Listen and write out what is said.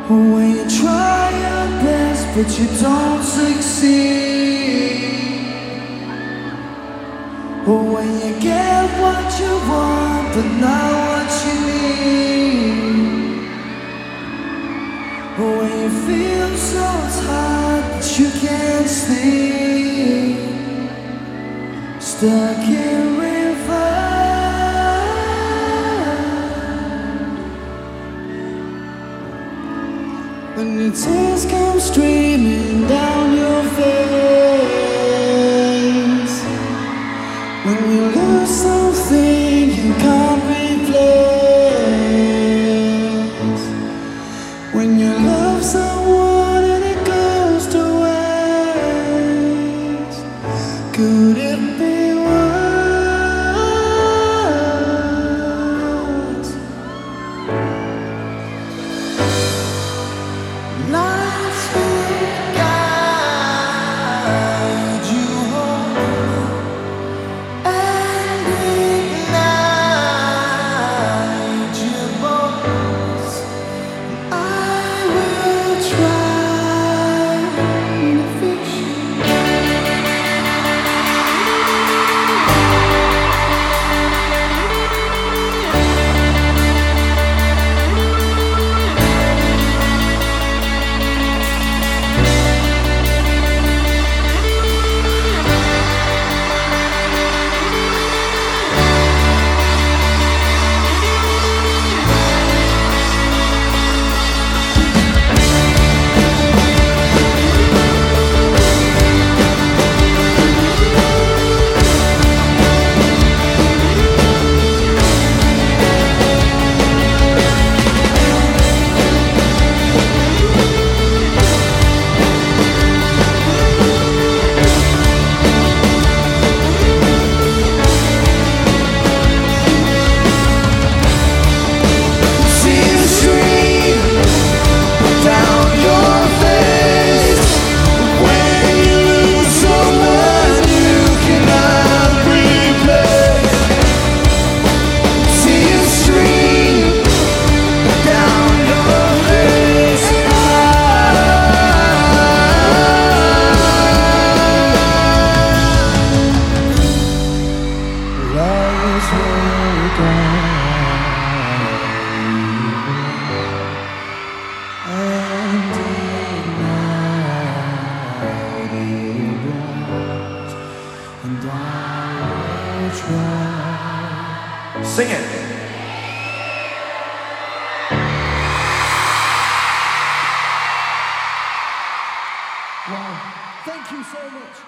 When you try your best but you don't succeed, when you get what you want but not what you need, when you feel so tired that you can't sleep, stuck in reverse. When the tears come streaming down your face, when you lose something you can't replace, when you love someone and it goes to waste, could it be worse? Lights will guide you home and ignite your bones. I will try to fix you. And I will try. Sing it. Wow, thank you so much.